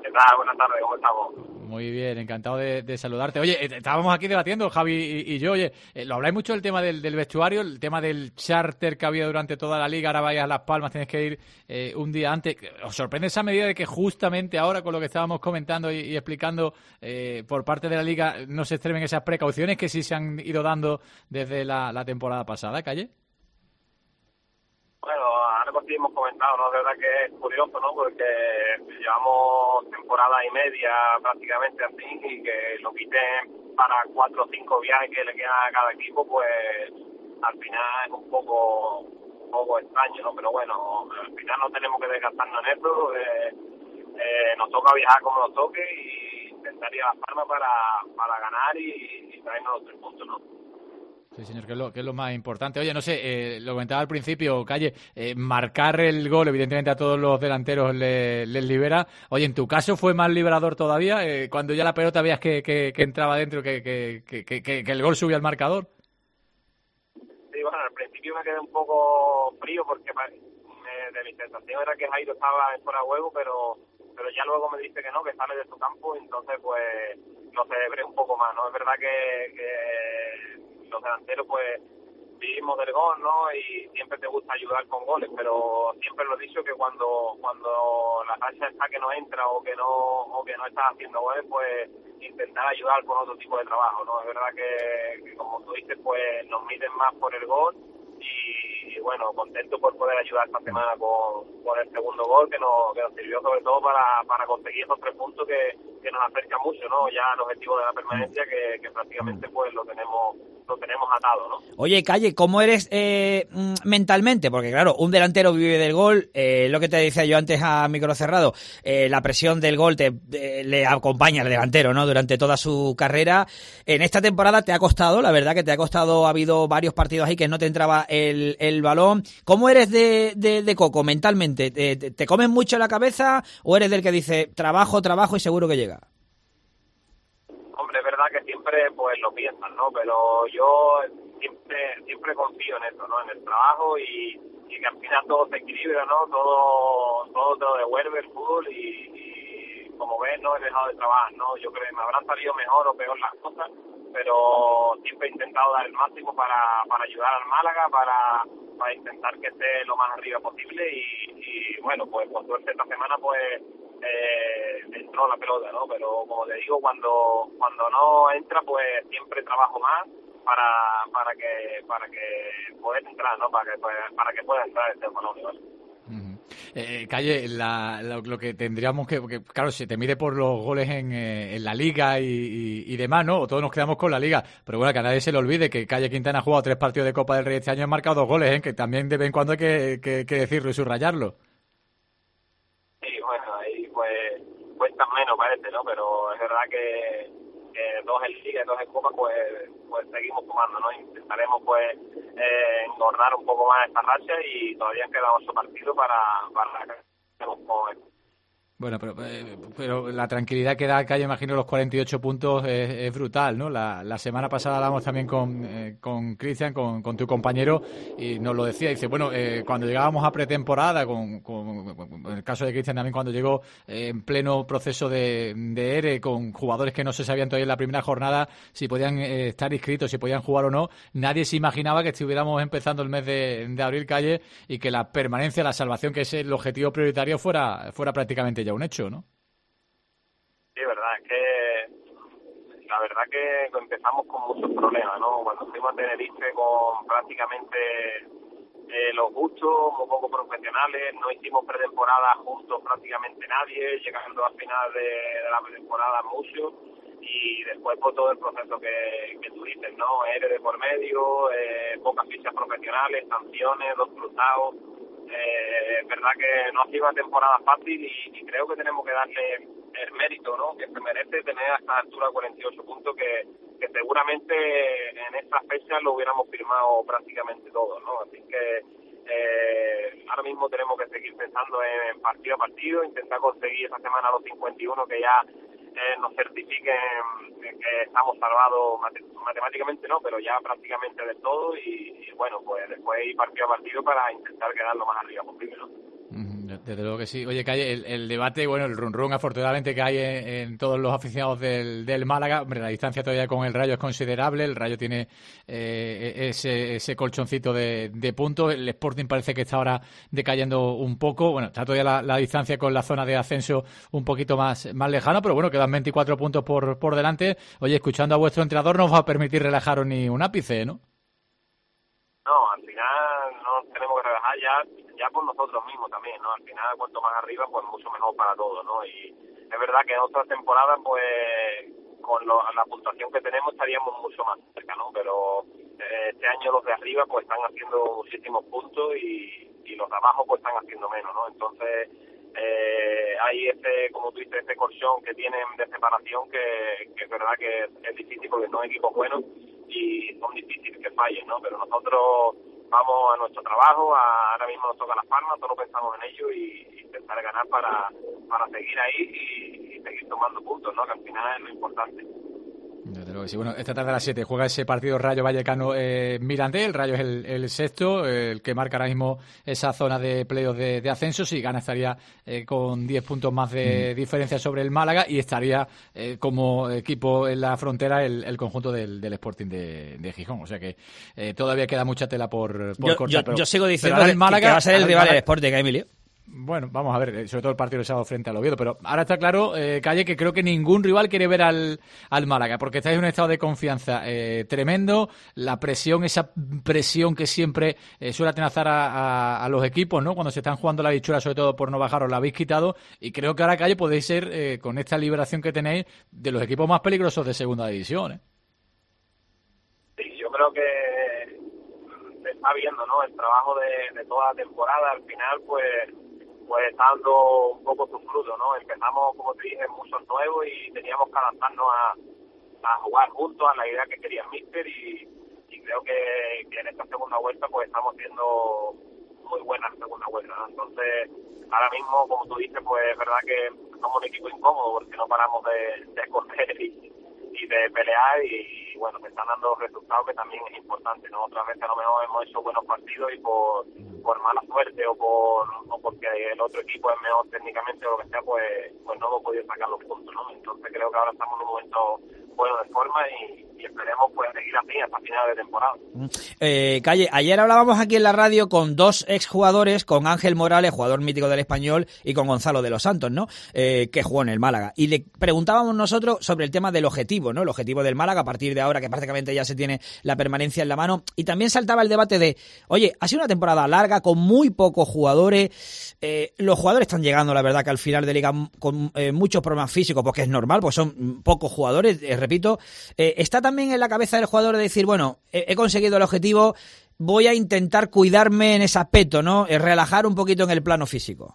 ¿Qué tal? Buenas tardes, ¿cómo estamos? Muy bien, encantado de saludarte. Oye, estábamos aquí debatiendo, Javi y yo, oye, lo habláis mucho del tema del vestuario, el tema del charter que había durante toda la liga, ahora vais a Las Palmas, tienes que ir un día antes. ¿Os sorprende esa medida de que justamente ahora, con lo que estábamos comentando y explicando por parte de la liga, no se extremen esas precauciones que sí se han ido dando desde la temporada pasada, Calle? Bueno, ahora pues sí hemos comentado, ¿no? De verdad que es curioso, ¿no? Porque llevamos temporada y media prácticamente así y que lo quiten para 4 o 5 viajes que le quedan a cada equipo, pues al final es un poco extraño, ¿no? Pero bueno, al final no tenemos que desgastarnos en eso, nos toca viajar como nos toque y intentar ir a Las Palmas para ganar y traernos los 3 puntos, ¿no? Sí, señor, que es lo más importante. Oye, no sé, lo comentaba al principio, Calle, marcar el gol, evidentemente a todos los delanteros les libera. Oye, en tu caso fue más liberador todavía, cuando ya la pelota veías que entraba dentro, que el gol subía al marcador. Sí, bueno, al principio me quedé un poco frío porque de mi sensación era que Jairo estaba en fuera de juego, pero ya luego me dice que no, que sale de su campo, y entonces pues lo celebré un poco más, ¿no? Es verdad que los delanteros pues vivimos del gol, ¿no? Y siempre te gusta ayudar con goles, pero siempre lo he dicho que cuando la racha está que no entra o que no estás haciendo goles, pues intentar ayudar con otro tipo de trabajo, ¿no? Es verdad que como tú dices, pues nos miden más por el gol y bueno, contento por poder ayudar esta semana con el segundo gol que nos sirvió sobre todo para conseguir esos 3 puntos que nos acercan mucho, ¿no? Ya al objetivo de la permanencia que prácticamente pues lo tenemos atado, ¿no? Oye, Calle, ¿cómo eres mentalmente? Porque claro, un delantero vive del gol, lo que te decía yo antes a micro cerrado, la presión del gol le acompaña al delantero, ¿no? Durante toda su carrera. En esta temporada te ha costado, la verdad que te ha costado, ha habido varios partidos ahí que no te entraba el balón. ¿Cómo eres de coco mentalmente? ¿Te comes mucho la cabeza o eres del que dice trabajo y seguro que llega? Hombre, es verdad que siempre pues lo piensan, ¿no? Pero yo siempre confío en eso, ¿no? En el trabajo y que al final todo se equilibra, ¿no? Todo te lo devuelve el fútbol y como ves no he dejado de trabajar, ¿no? Yo creo que me habrán salido mejor o peor las cosas, pero siempre he intentado dar el máximo para ayudar al Málaga, para intentar que esté lo más arriba posible y bueno, pues por suerte esta semana pues entró la pelota, ¿no? Pero como te digo, cuando no entra, pues siempre trabajo más para que pueda entrar, ¿no? Para que pueda entrar este balón, ¿vale? Calle, lo que tendríamos porque claro, se te mide por los goles en la Liga y demás, ¿no? O todos nos quedamos con la Liga. Pero bueno, que a nadie se le olvide que Calle Quintana ha jugado 3 partidos de Copa del Rey este año y ha marcado 2 goles, ¿eh? Que también de vez en cuando hay que decirlo y subrayarlo. Sí, bueno, ahí pues cuentan menos parece, ¿no? Pero es verdad que 2 en Liga y 2 en Copa pues seguimos jugando, ¿no? Intentaremos pues engordar un poco más esta racha y todavía queda 8 partidos para Bueno, pero la tranquilidad que da Calle, imagino, los 48 puntos es brutal, ¿no? La semana pasada hablamos también con Cristian, con tu compañero, y nos lo decía. Dice, bueno, cuando llegábamos a pretemporada, en el caso de Cristian también, cuando llegó en pleno proceso de ERE, con jugadores que no se sabían todavía en la primera jornada si podían estar inscritos, si podían jugar o no, nadie se imaginaba que estuviéramos empezando el mes de abril, Calle, y que la permanencia, la salvación, que es el objetivo prioritario, fuera prácticamente ya un hecho, ¿no? Sí, verdad, es que la verdad que empezamos con muchos problemas, ¿no? Cuando fuimos a Tenerife con prácticamente los gustos, muy poco profesionales, no hicimos pretemporada juntos prácticamente nadie, llegando al final de la pretemporada mucho, y después por todo el proceso que tú dices, ¿no? ERE de por medio, pocas fichas profesionales, sanciones, 2 cruzados. Es verdad que no ha sido una temporada fácil y creo que tenemos que darle el mérito, ¿no? Que se merece tener a esta altura 48 puntos que seguramente en estas fechas lo hubiéramos firmado prácticamente todos, ¿no? Así que ahora mismo tenemos que seguir pensando en partido a partido, intentar conseguir esta semana los 51 que ya nos certifiquen que estamos salvados matemáticamente, no, pero ya prácticamente del todo y bueno, pues después ir partido a partido para intentar quedar lo más arriba posible, ¿no? Desde luego que sí. Oye, Calle, el debate, bueno, el run afortunadamente que hay en todos los aficionados del Málaga. Hombre, la distancia todavía con el Rayo es considerable. El Rayo tiene ese colchoncito de puntos. El Sporting parece que está ahora decayendo un poco. Bueno, está todavía la distancia con la zona de ascenso un poquito más lejana, pero bueno, quedan 24 puntos por delante. Oye, escuchando a vuestro entrenador no os va a permitir relajaros ni un ápice, ¿no? No, al final no tenemos que relajar ya por nosotros mismos también, ¿no? Al final, cuanto más arriba, pues mucho mejor para todos, ¿no? Y es verdad que en otras temporadas, pues, con la puntuación que tenemos estaríamos mucho más cerca, ¿no? Pero este año los de arriba, pues, están haciendo muchísimos puntos y los de abajo, pues, están haciendo menos, ¿no? Entonces, hay como tú dices, ese colchón que tienen de separación que es verdad que es difícil porque son equipos buenos y son difíciles que fallen, ¿no? Pero nosotros vamos a nuestro trabajo, ahora mismo nos toca Las Palmas, todos pensamos en ello y intentar ganar para seguir ahí y seguir tomando puntos, ¿no? Que al final es lo importante. Desde luego que sí. Bueno, esta tarde a las 7 juega ese partido Rayo Vallecano Mirandés. El Rayo es el sexto, el que marca ahora mismo esa zona de playoff de ascenso. Si gana estaría con 10 puntos más de diferencia sobre el Málaga y estaría como equipo en la frontera el conjunto del Sporting de Gijón. O sea que todavía queda mucha tela por cortar. Yo sigo diciendo que va a ser el rival del Sporting, Emilio. Bueno, vamos a ver, sobre todo el partido del sábado frente al Oviedo, pero ahora está claro, Calle, que creo que ningún rival quiere ver al Málaga, porque estáis en un estado de confianza tremendo, esa presión que siempre suele atenazar a los equipos, ¿no? Cuando se están jugando la bichura, sobre todo por no bajar, os la habéis quitado, y creo que ahora, Calle, podéis ser, con esta liberación que tenéis, de los equipos más peligrosos de segunda división, ¿eh? Sí, yo creo que se está viendo, ¿no? El trabajo de toda la temporada, al final, pues está dando un poco su fruto, ¿no? Empezamos, como te dije, muchos nuevos y teníamos que adaptarnos a jugar juntos a la idea que quería el míster y creo que en esta segunda vuelta pues estamos haciendo muy buena segunda vuelta, ¿no? Entonces, ahora mismo, como tú dices, pues es verdad que somos un equipo incómodo porque no paramos de correr y de pelear y bueno, me están dando resultados que también es importante, ¿no? Otras veces a lo mejor hemos hecho buenos partidos y por mala suerte o porque el otro equipo es mejor técnicamente o lo que sea, pues no hemos podido sacar los puntos, ¿no? Entonces creo que ahora estamos en un momento bueno de forma y esperemos pues seguir así hasta final de temporada. Calle, ayer hablábamos aquí en la radio con dos exjugadores, con Ángel Morales, jugador mítico del Español, y con Gonzalo de los Santos, ¿no? Que jugó en el Málaga. Y le preguntábamos nosotros sobre el tema del objetivo, ¿no? El objetivo del Málaga a partir de ahora que prácticamente ya se tiene la permanencia en la mano. Y también saltaba el debate de, oye, ha sido una temporada larga con muy pocos jugadores. Los jugadores están llegando, la verdad, que al final de liga con muchos problemas físicos, porque es normal, pues son pocos jugadores, repito. Está también en la cabeza del jugador de decir, bueno, he conseguido el objetivo, voy a intentar cuidarme en ese aspecto, ¿no? Relajar un poquito en el plano físico.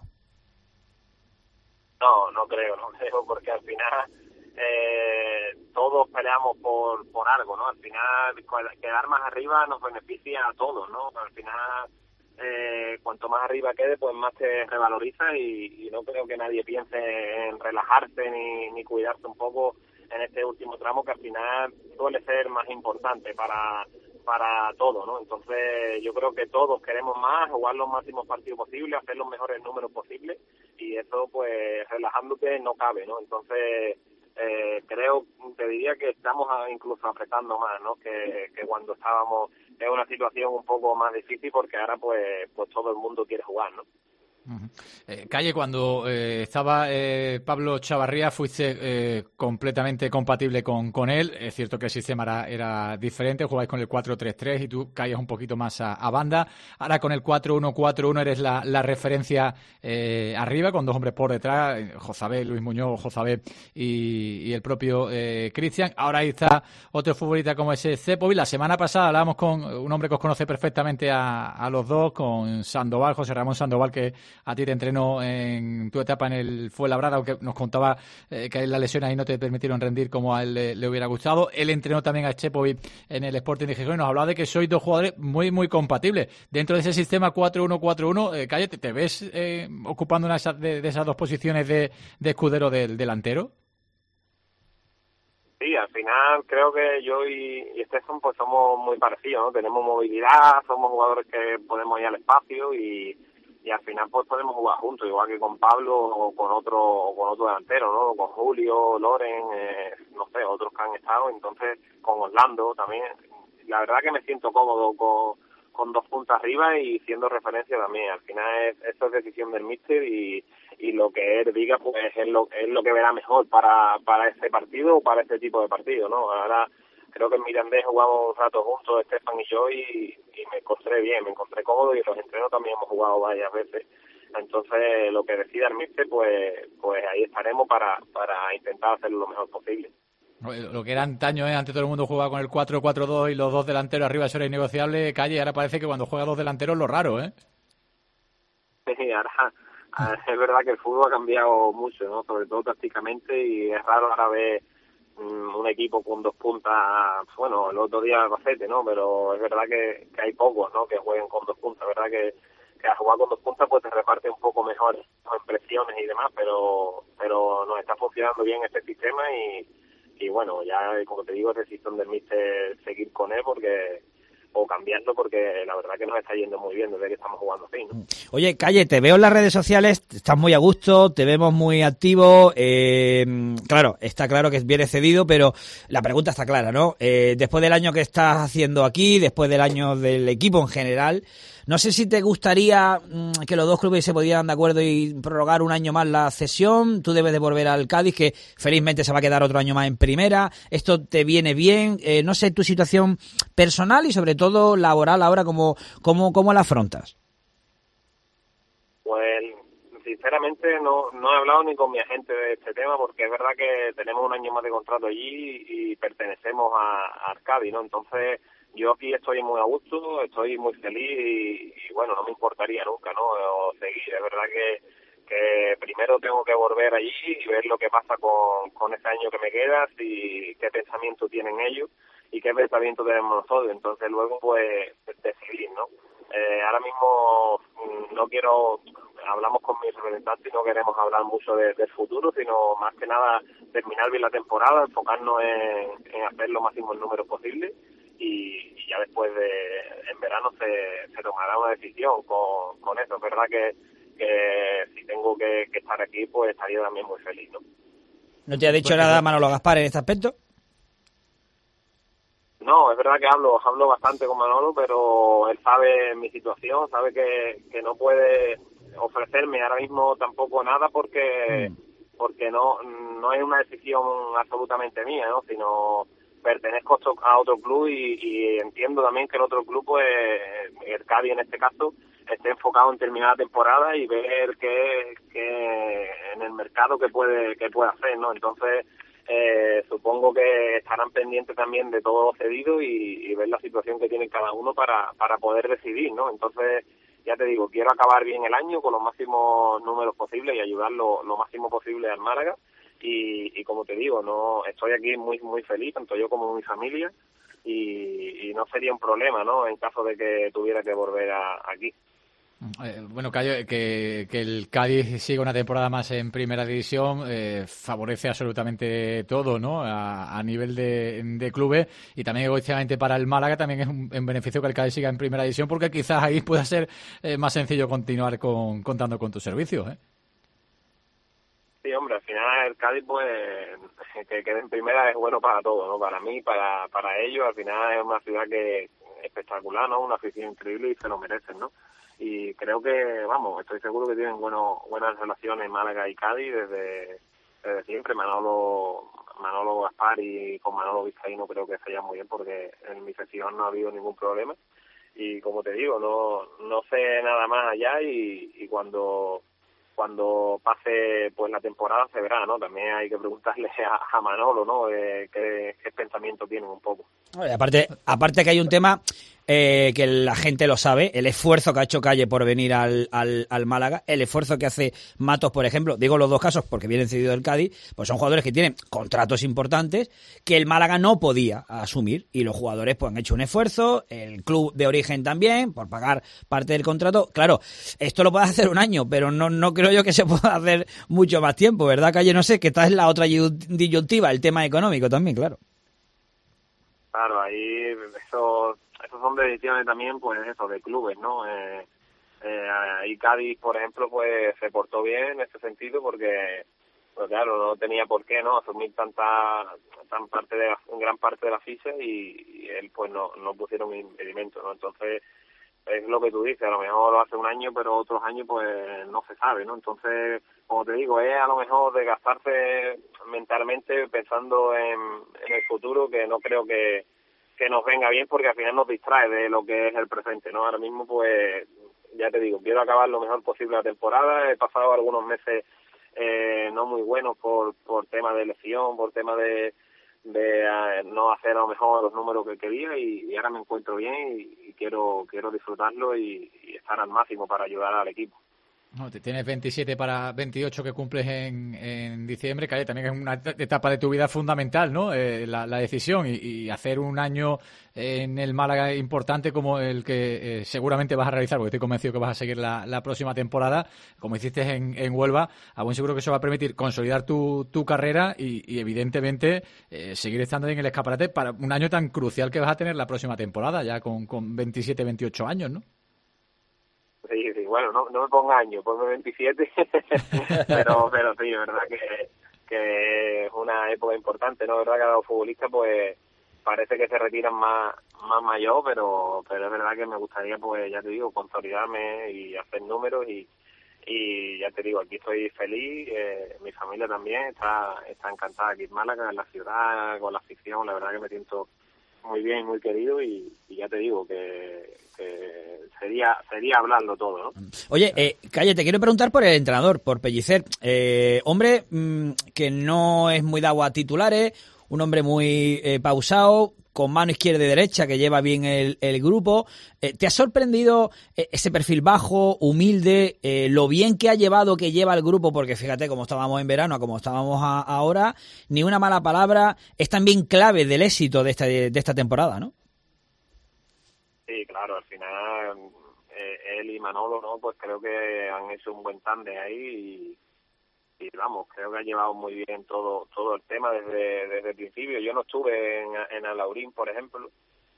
No creo, porque al final todos peleamos por algo, ¿no? Al final quedar más arriba nos beneficia a todos, ¿no? Al final cuanto más arriba quede, pues más te revaloriza y no creo que nadie piense en relajarse ni cuidarse un poco en este último tramo que al final suele ser más importante para todos, ¿no? Entonces yo creo que todos queremos más, jugar los máximos partidos posibles, hacer los mejores números posibles y eso pues relajándote no cabe, ¿no? Entonces te diría que estamos incluso apretando más, ¿no? Que cuando estábamos en una situación un poco más difícil porque ahora pues todo el mundo quiere jugar, ¿no? Calle, cuando estaba Pablo Chavarría fuiste completamente compatible con él. Es cierto que el sistema era diferente, jugáis con el 4-3-3 y tú caías un poquito más a banda. Ahora con el 4-1-4-1 eres la referencia arriba, con dos hombres por detrás, Jozabé, Luis Muñoz, Jozabé y el propio Cristian. Ahora ahí está otro futbolista como ese Cepovic. La semana pasada hablábamos con un hombre que os conoce perfectamente a los dos, con Sandoval, José Ramón Sandoval, que a ti te entrenó en tu etapa en el Fuenlabrada, aunque nos contaba que las lesiones ahí no te permitieron rendir como a él le hubiera gustado. Él entrenó también a Cepovic en el Sporting de Gijón y nos hablaba de que sois dos jugadores muy, muy compatibles. Dentro de ese sistema 4-1-4-1, Calle, ¿te ves ocupando una de esas dos posiciones de escudero del delantero? Sí, al final creo que yo y Stefan pues somos muy parecidos, ¿no? Tenemos movilidad, somos jugadores que podemos ir al espacio y al final pues podemos jugar juntos, igual que con Pablo o con otro delantero, ¿no? Con Julio, Loren, no sé, otros que han estado, entonces con Orlando también. La verdad que me siento cómodo con dos puntas arriba y siendo referencia también. Al final esto es decisión del míster y lo que él diga pues es lo que verá mejor para este partido o para este tipo de partido, ¿no? Ahora creo que en Mirandés jugamos un rato juntos, Estefan y yo, y me encontré bien, me encontré cómodo, y en los entrenos también hemos jugado varias veces. Entonces lo que decida el míster pues ahí estaremos para intentar hacerlo lo mejor posible. Lo que era antaño, antes todo el mundo jugaba con el 4-4-2 y los dos delanteros arriba, eso era innegociable, Calle, ahora parece que cuando juega dos delanteros es lo raro, ¿eh? Sí, ahora es verdad que el fútbol ha cambiado mucho, ¿no? Sobre todo tácticamente, y es raro ahora ver un equipo con dos puntas. Bueno, el otro día Albacete, ¿no? Pero es verdad que hay pocos, ¿no? Que jueguen con dos puntas, verdad que al jugar con dos puntas pues te reparte un poco mejor las impresiones y demás, pero nos está funcionando bien este sistema y bueno, ya como te digo, es decisión del míster seguir con él o cambiarlo, porque la verdad que nos está yendo muy bien desde que estamos jugando así, ¿no? Oye, Calle, te veo en las redes sociales, estás muy a gusto, te vemos muy activo, claro, está claro que vienes cedido, pero la pregunta está clara, ¿no? Después del año que estás haciendo aquí, después del año del equipo en general, no sé si te gustaría que los dos clubes se pudieran de acuerdo y prorrogar un año más la cesión. Tú debes de volver al Cádiz, que felizmente se va a quedar otro año más en primera. ¿Esto te viene bien? No sé tu situación personal y sobre todo laboral ahora, ¿cómo la afrontas? Pues sinceramente no he hablado ni con mi agente de este tema, porque es verdad que tenemos un año más de contrato allí y pertenecemos a Cádiz, ¿no? Entonces yo aquí estoy muy a gusto, estoy muy feliz y bueno, no me importaría nunca, ¿no? O seguir. Es verdad que primero tengo que volver allí y ver lo que pasa con ese año que me queda, y qué pensamiento tienen ellos y qué pensamiento tenemos nosotros. Entonces luego pues decidir, ¿no? Ahora mismo no quiero, hablamos con mis representantes y no queremos hablar mucho del futuro, sino más que nada terminar bien la temporada, enfocarnos en hacer lo máximo el número posible. Y ya después en verano se tomará una decisión con eso. Es verdad que si tengo que estar aquí, pues estaría también muy feliz, ¿no? ¿No te ha dicho nada Manolo Gaspar en este aspecto? No, es verdad que hablo bastante con Manolo, pero él sabe mi situación, sabe que no puede ofrecerme ahora mismo tampoco nada porque no es una decisión absolutamente mía, ¿no? Sino pertenezco a otro club y entiendo también que el otro club, pues el Cádiz en este caso, esté enfocado en terminar la temporada y ver qué en el mercado qué puede hacer, ¿no? Entonces supongo que estarán pendientes también de todo lo cedido y ver la situación que tiene cada uno para poder decidir, ¿no? Entonces, ya te digo, quiero acabar bien el año con los máximos números posibles y ayudar lo máximo posible al Málaga. Y como te digo, no estoy aquí muy muy feliz, tanto yo como mi familia, y no sería un problema, ¿no? En caso de que tuviera que volver aquí. Bueno, que el Cádiz siga una temporada más en primera división favorece absolutamente todo, ¿no? A nivel de clubes, y también egoísticamente para el Málaga también es un beneficio que el Cádiz siga en primera división, porque quizás ahí pueda ser más sencillo continuar contando con tus servicios, ¿eh? Sí, hombre, al final el Cádiz, pues, que quede en primera es bueno para todos, ¿no? Para mí, para ellos. Al final es una ciudad que es espectacular, ¿no? Una afición increíble y se lo merecen, ¿no? Y creo que, vamos, estoy seguro que tienen buenas relaciones Málaga y Cádiz desde siempre. Manolo Gaspar y con Manolo Vizcaíno creo que se llevan muy bien, porque en mi sesión no ha habido ningún problema. Y como te digo, no sé nada más allá, y cuando pase pues la temporada se verá, ¿no? También hay que preguntarle a Manolo, ¿no? Qué pensamiento tienen un poco. Aparte que hay un tema que la gente lo sabe, el esfuerzo que ha hecho Calle por venir al Málaga, el esfuerzo que hace Matos, por ejemplo, digo los dos casos porque vienen cedidos del Cádiz, pues son jugadores que tienen contratos importantes que el Málaga no podía asumir, y los jugadores pues han hecho un esfuerzo, el club de origen también, por pagar parte del contrato. Claro, esto lo puede hacer un año, pero no creo yo que se pueda hacer mucho más tiempo, ¿verdad, Calle? No sé, que esta es la otra disyuntiva, el tema económico también, claro. Claro, ahí esos son decisiones también, pues eso, de clubes, ¿no? Ahí Cádiz, por ejemplo, pues se portó bien en este sentido porque, pues claro, no tenía por qué, ¿no?, asumir gran parte de la ficha y él pues no pusieron impedimento, ¿no? Entonces es lo que tú dices, a lo mejor lo hace un año, pero otros años pues no se sabe, ¿no? Entonces, como te digo, es a lo mejor desgastarse mentalmente pensando en el futuro, que no creo que nos venga bien, porque al final nos distrae de lo que es el presente, ¿no? Ahora mismo pues, ya te digo, quiero acabar lo mejor posible la temporada. He pasado algunos meses no muy buenos por tema de lesión, por tema de no hacer a lo mejor los números que quería, y ahora me encuentro bien y quiero disfrutarlo y estar al máximo para ayudar al equipo. No, te tienes 27 para 28 que cumples en diciembre, que también es una etapa de tu vida fundamental, ¿no? La decisión y hacer un año en el Málaga importante como el que seguramente vas a realizar, porque estoy convencido que vas a seguir la próxima temporada, como hiciste en Huelva. A buen seguro que eso va a permitir consolidar tu carrera y evidentemente seguir estando en el escaparate para un año tan crucial que vas a tener la próxima temporada, ya con 27, 28 años, ¿no? Sí, bueno, no me ponga años, ponme 27, pero sí, es verdad que es una época importante, ¿no? Es verdad que a los futbolistas pues parece que se retiran más mayor, pero es verdad que me gustaría, pues ya te digo, consolidarme y hacer números y ya te digo, aquí estoy feliz, mi familia también está encantada aquí en Málaga, en la ciudad, con la afición. La verdad que me siento muy bien, muy querido y ya te digo que sería hablarlo todo, ¿no? Oye, Calle, te quiero preguntar por el entrenador, por Pellicer. Hombre que no es muy dado a titulares, un hombre muy pausado, con mano izquierda y derecha, que lleva bien el grupo. ¿Te ha sorprendido ese perfil bajo, humilde, lo bien que lleva el grupo? Porque fíjate, como estábamos en verano, como estábamos ahora, ni una mala palabra, es también clave del éxito de esta temporada, ¿no? Sí, claro, al final él y Manolo, ¿no? Pues creo que han hecho un buen tándem ahí y vamos, creo que ha llevado muy bien todo el tema desde el principio. Yo no estuve en Alaurín, por ejemplo,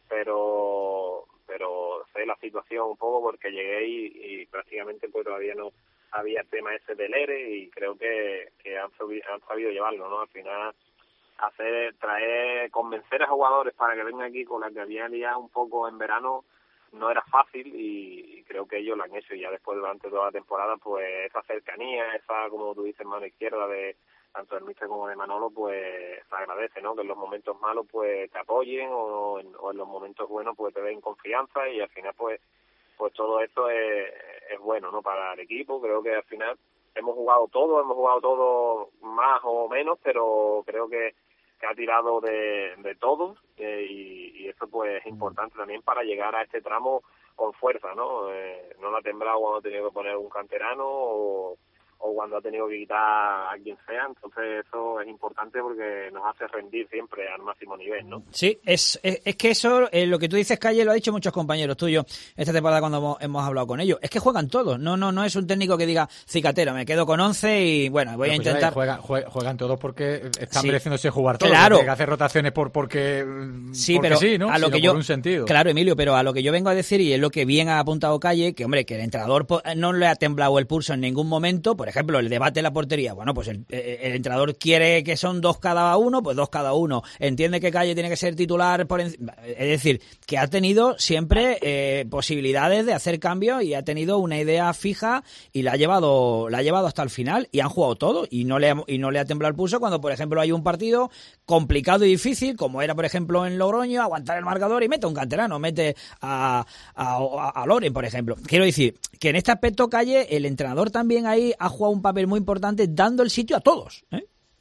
pero sé la situación un poco porque llegué y prácticamente pues todavía no había el tema ese del ERE y creo que han sabido llevarlo, ¿no? Al final convencer a jugadores para que vengan aquí con la que había liado un poco en verano no era fácil y creo que ellos lo han hecho y ya después durante toda la temporada pues esa cercanía, esa, como tú dices, mano izquierda de tanto del míster como de Manolo, pues se agradece, ¿no? Que en los momentos malos pues te apoyen o en los momentos buenos pues te den confianza y al final pues todo esto es bueno, ¿no? Para el equipo. Creo que al final hemos jugado todo más o menos, pero creo que ha tirado de todos y eso pues es importante también para llegar a este tramo con fuerza, ¿no? No la ha temblado cuando ha tenido que poner un canterano o cuando ha tenido que quitar a quien sea. Entonces eso es importante porque nos hace rendir siempre al máximo nivel, ¿no? Sí, es que eso, lo que tú dices, Calle, lo ha dicho muchos compañeros tuyos esta temporada cuando hemos hablado con ellos. Es que juegan todos, no es un técnico que diga, cicatero, me quedo con 11 y bueno, voy a intentar... Juegan todos porque están sí, mereciéndose jugar todos. Claro. No que hacer rotaciones porque pero sí, ¿no? A lo sino que yo, por un sentido. Claro, Emilio, pero a lo que yo vengo a decir, y es lo que bien ha apuntado Calle, que hombre, que el entrenador no le ha temblado el pulso en ningún momento. Por ejemplo, el debate en la portería, bueno, pues el entrenador quiere que son 2 cada uno, pues 2 cada uno. Entiende que Calle tiene que ser titular por encima. Es decir, que ha tenido siempre posibilidades de hacer cambios y ha tenido una idea fija y la ha llevado hasta el final y han jugado todo y no le ha temblado el pulso cuando, por ejemplo, hay un partido complicado y difícil, como era, por ejemplo, en Logroño, aguantar el marcador y mete a un canterano, mete a Loren, por ejemplo. Quiero decir que en este aspecto, Calle, el entrenador también ahí ha jugado un papel muy importante dando el sitio a todos, ¿eh?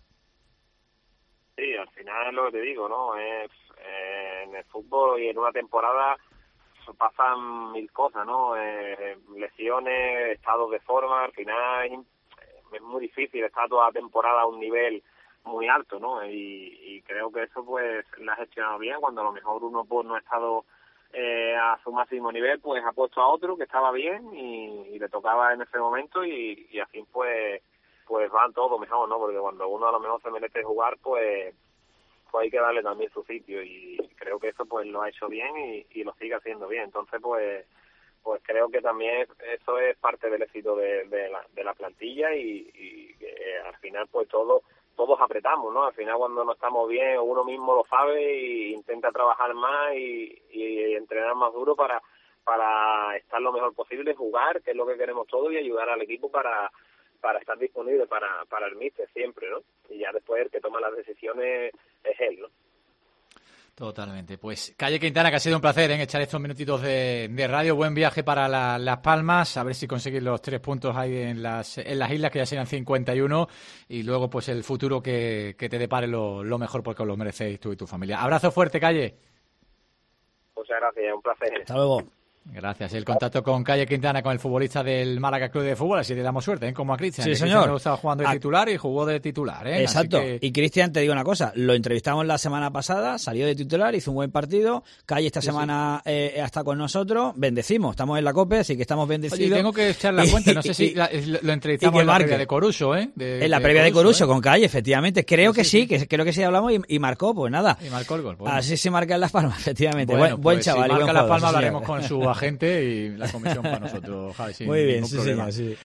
Sí, al final es lo que te digo, ¿no? En el fútbol y en una temporada pasan mil cosas, ¿no? Lesiones, estados de forma, al final es muy difícil estar toda la temporada a un nivel muy alto, ¿no? Y creo que eso pues lo ha gestionado bien, cuando a lo mejor uno pues no ha estado a su máximo nivel, pues ha puesto a otro que estaba bien y le tocaba en ese momento y así pues van todo mejor, ¿no? Porque cuando uno a lo mejor se merece jugar, pues hay que darle también su sitio y creo que eso pues lo ha hecho bien y lo sigue haciendo bien. Entonces pues pues creo que también eso es parte del éxito de la plantilla y al final pues todos apretamos, ¿no? Al final cuando no estamos bien uno mismo lo sabe e intenta trabajar más y entrenar más duro para estar lo mejor posible, jugar, que es lo que queremos todos, y ayudar al equipo para estar disponible para el míster siempre, ¿no? Y ya después el que toma las decisiones es él, ¿no? Totalmente. Pues Calle Quintana, que ha sido un placer echar estos minutitos de radio. Buen viaje para Las Palmas, a ver si conseguís los 3 puntos ahí en las islas, que ya serán 51, y luego pues el futuro que te depare lo mejor, porque os lo merecéis tú y tu familia. Abrazo fuerte, Calle. Muchas gracias, un placer. Hasta luego. Gracias. El contacto con Calle Quintana, con el futbolista del Málaga Club de Fútbol, así le damos suerte, como a Cristian. Sí, señor. Cristian estaba jugando de titular y jugó de titular, ¿eh? Exacto. Así que... Y Cristian, te digo una cosa, lo entrevistamos la semana pasada, salió de titular, hizo un buen partido. Calle esta semana está con nosotros, bendecimos, estamos en la COPE, así que estamos bendecidos. Oye, tengo que echar la cuenta, no sé si lo entrevistamos en la previa de Coruso, ¿eh? En la previa de Coruso, con Calle, efectivamente. Creo que sí, creo que sí hablamos y marcó, pues nada. Y marcó el gol. Pues, así se marca en Las Palmas, efectivamente. Bueno, buen pues, chaval. Si marca y buen Las jugador, Palmas, sí, hablaremos con su agente y la comisión para nosotros, Javi, sin muy bien, ningún sí, problema. señor, sí.